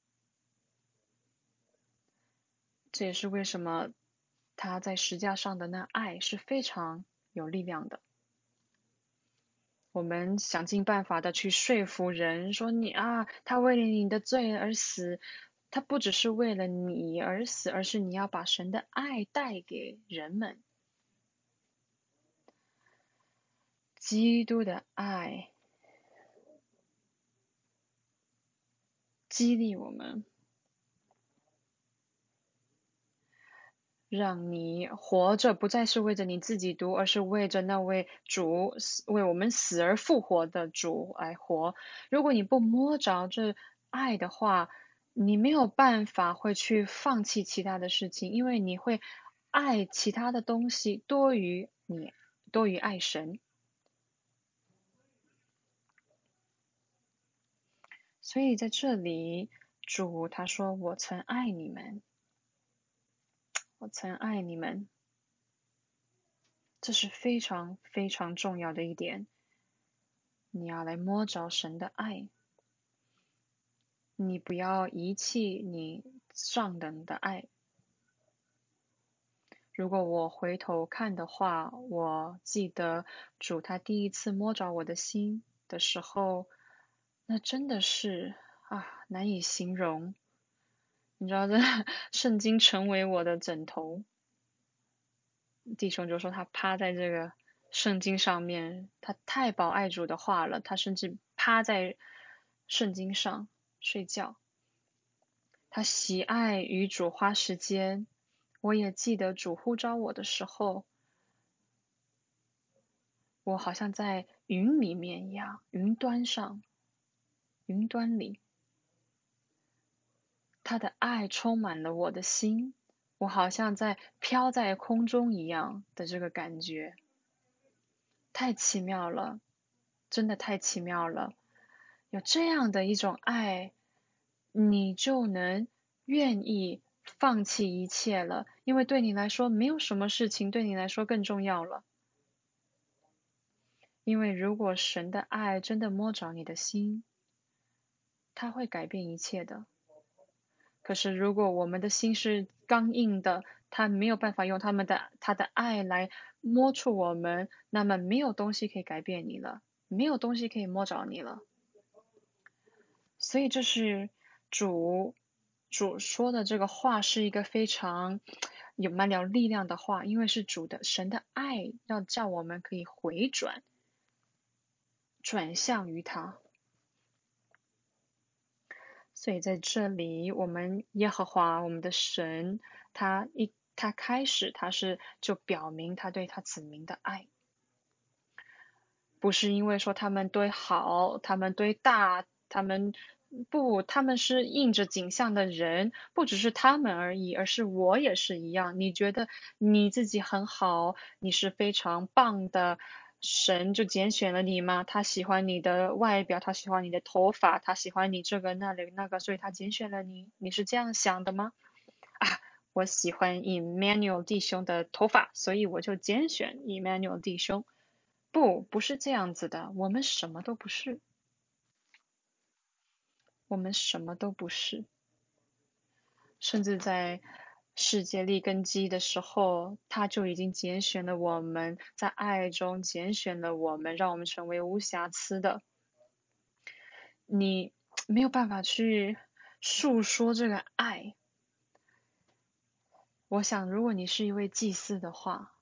这也是为什么他在石架上的那爱是非常有力量的。我们想尽办法的去说服人，说你啊，他为了你的罪而死，他不只是为了你而死，而是你要把神的爱带给人们。基督的爱激励我们， 让你活着不再是为着你自己读，而是为着那位主，为我们死而复活的主来活。如果你不摸着这爱的话，你没有办法会去放弃其他的事情，因为你会爱其他的东西多于爱神。所以在这里，主他说：“我曾爱你们，我曾爱你们。”这是非常非常重要的一点。你要来摸着神的爱，你不要遗弃你上等的爱。如果我回头看的话，我记得主他第一次摸着我的心的时候，那真的是难以形容。你知道这圣经成为我的枕头。弟兄就说他趴在这个圣经上面，他太饱爱主的话了，他甚至趴在圣经上睡觉。他喜爱与主花时间。我也记得主呼召我的时候，我好像在云里面一样，云端上，云端里，他的爱充满了我的心，我好像在飘在空中一样的这个感觉，太奇妙了，真的太奇妙了。有这样的一种爱，你就能愿意放弃一切了，因为对你来说，没有什么事情对你来说更重要了。因为如果神的爱真的摸着你的心，他会改变一切的。可是如果我们的心是刚硬的，他没有办法用他的爱来摸触我们，那么没有东西可以改变你了，没有东西可以摸着你了。所以这是主说的这个话是一个非常蛮有力量的话，因为是主的神的爱要叫我们可以回转，转向于他。所以在这里，我们耶和华我们的神，他开始就表明他对他子民的爱，不是因为说他们堆好，他们堆大，他们是印着景象的人，不只是他们而已，而是我也是一样。你觉得你自己很好，你是非常棒的，神就拣选了你吗？他喜欢你的外表，他喜欢你的头发，他喜欢你这个那里那个，所以他拣选了你。你是这样想的吗？我喜欢 Emmanuel 弟兄的头发，所以我就拣选 Emmanuel 弟兄。不是这样子的，我们什么都不是，我们什么都不是，甚至在世界立根基的时候，他就已经拣选了我们，在爱中拣选了我们，让我们成为无瑕疵的。你没有办法去述说这个爱。我想，如果你是一位祭司的话，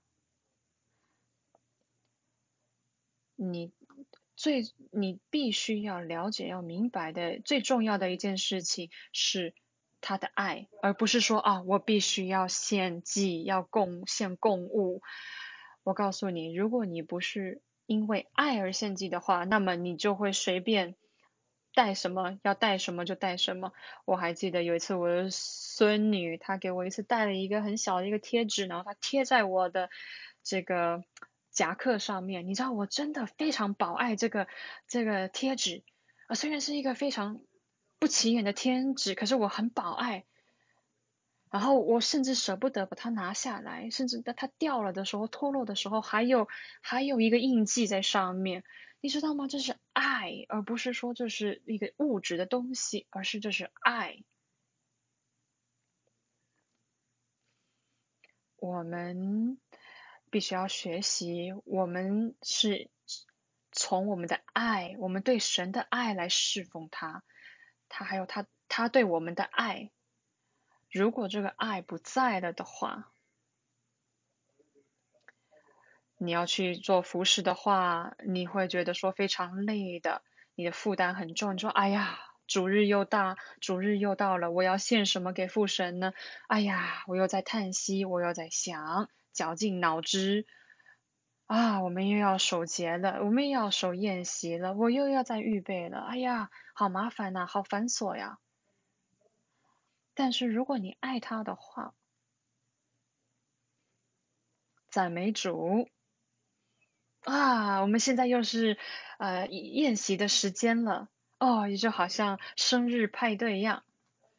你必须要了解、要明白的最重要的一件事情是他的爱，而不是说我必须要献祭、要献供物。我告诉你，如果你不是因为爱而献祭的话，那么你就会随便带什么，要带什么就带什么。我还记得有一次我的孙女，她给我一次带了一个很小的一个贴纸，然后她贴在我的这个夹克上面。你知道我真的非常宝爱这个贴纸，虽然是一个非常不起眼的贴纸，可是我很宝爱。然后我甚至舍不得把它拿下来，甚至在它掉了的时候、脱落的时候，还有一个印记在上面，你知道吗？这是爱，而不是说这是一个物质的东西，而是这是爱。我们必须要学习，我们是从我们的爱，我们对神的爱来侍奉他，还有他对我们的爱。如果这个爱不在了的话，你要去做服饰的话，你会觉得说非常累的，你的负担很重。你说，哎呀， 主日又到了，我要献什么给父神呢？哎呀，我又在叹息，我又在想，绞尽脑汁啊，我们又要守节了，我们又要守宴席了，我又要再预备了，哎呀，好麻烦呐，好繁琐呀。但是如果你爱他的话，赞美主啊！我们现在又是宴席的时间了哦，也就好像生日派对一样。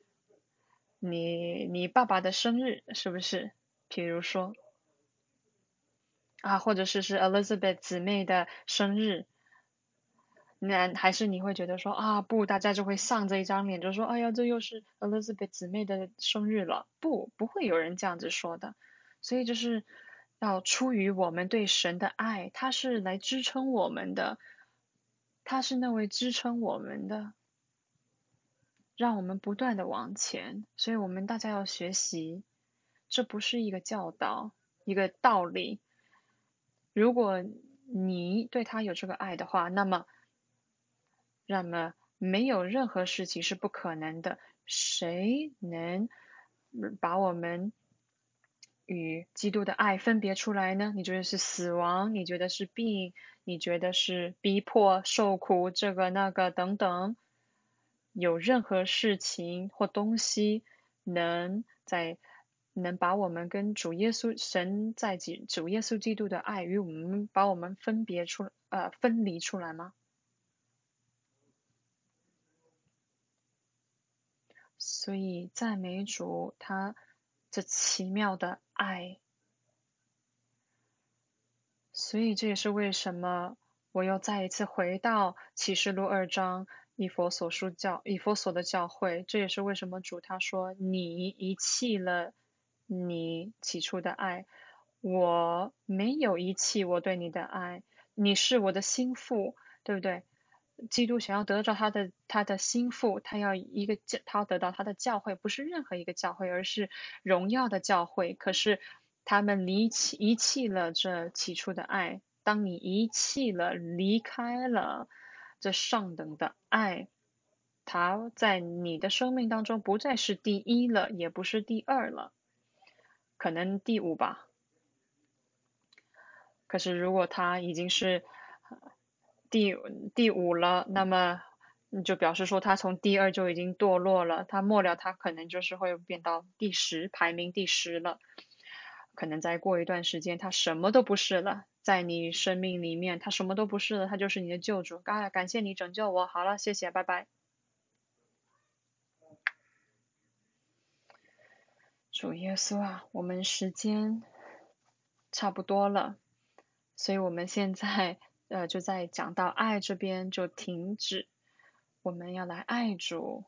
你爸爸的生日是不是？比如说啊，或者是 Elizabeth 姊妹的生日，那还是你会觉得说啊，不，大家就会丧着一张脸，就说哎呀，这又是 Elizabeth 姊妹的生日了。不会有人这样子说的。所以就是要出于我们对神的爱，他是来支撑我们的，他是那位支撑我们的，让我们不断的往前。所以我们大家要学习，这不是一个教导，一个道理。如果你对他有这个爱的话，那么没有任何事情是不可能的。谁能把我们与基督的爱分别出来呢？你觉得是死亡？你觉得是病？你觉得是逼迫、受苦，这个那个等等？有任何事情或东西能在能把我们跟主耶稣神在主耶稣基督的爱与我们把我们分离出来吗？所以赞美主，他这奇妙的爱。所以这也是为什么我又再一次回到启示录2章以弗所的教会。这也是为什么主他说你遗弃了你起初的爱，我没有遗弃我对你的爱，你是我的心腹，对不对？基督想要得到他的心腹，他要得到他的教会，不是任何一个教会，而是荣耀的教会。可是他们遗弃了这起初的爱。当你遗弃了、离开了这上等的爱，他在你的生命当中不再是第一了，也不是第二了，可能第五吧。可是如果他已经是第第五了，那么就表示说他从第二就已经堕落了，他末了他可能就是会变到第10，排名第10了。可能再过一段时间，他什么都不是了，在你生命里面，他什么都不是了，他就是你的救主。感谢你拯救我，好了，谢谢，拜拜。主耶稣啊，我们时间差不多了，所以我们现在就在讲到爱这边就停止，我们要来爱主。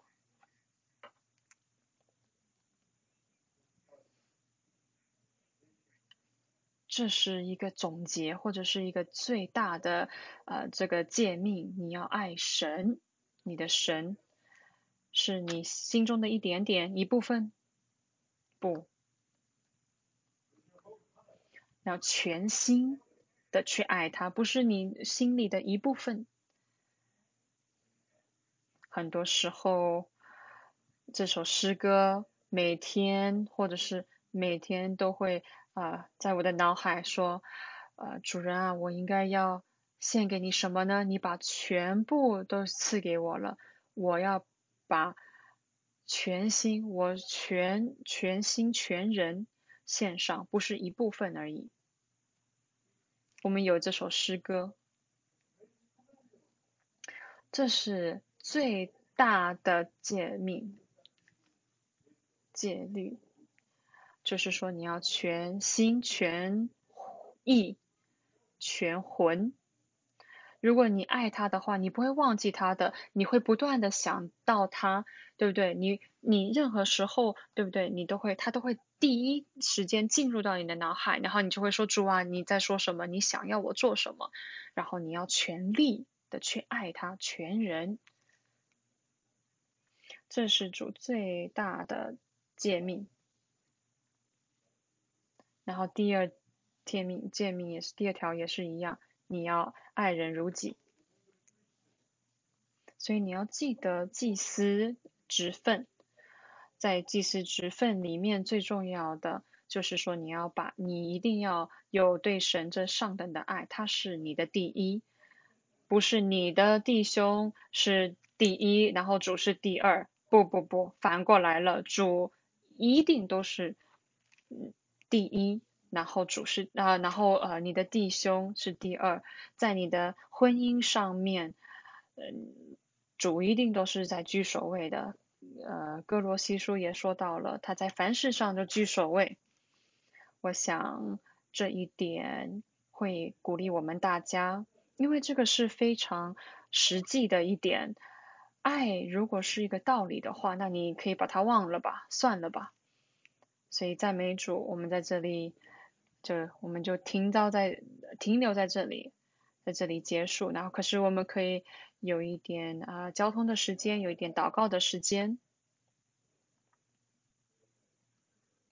这是一个总结，或者是一个最大的这个诫命，你要爱神，你的神是你心中的一点点一部分，不，要全心的去爱他，不是你心里的一部分。很多时候，这首诗歌每天或者是每天都会在我的脑海说，主人啊，我应该要献给你什么呢？你把全部都赐给我了，我要把全心，我全心全人献上，不是一部分而已。我们有这首诗歌，这是最大的戒律，就是说你要全心全意全魂。如果你爱他的话，你不会忘记他的，你会不断的想到他，对不对？你任何时候，对不对？他都会第一时间进入到你的脑海，然后你就会说主啊，你在说什么？你想要我做什么？然后你要全力的去爱他，全人。这是主最大的诫命。然后第二诫命第2条也是一样，你要爱人如己。 所以你要记得祭司职分，在祭司职分里面最重要的就是说你一定要有对神这上等的爱，他是你的第一，不是你的弟兄是第一，然后主是第二，不，反过来了，主一定都是第一，然后你的弟兄是第二，在你的婚姻上面，主一定都是在居首位的。哥罗西书也说到了，他在凡事上都居首位。我想这一点会鼓励我们大家，因为这个是非常实际的一点。爱如果是一个道理的话，那你可以把它忘了吧，算了吧。所以赞美主，我们在这里我们就停留在这里，在这里结束。然后可是我们可以有一点交通的时间，有一点祷告的时间。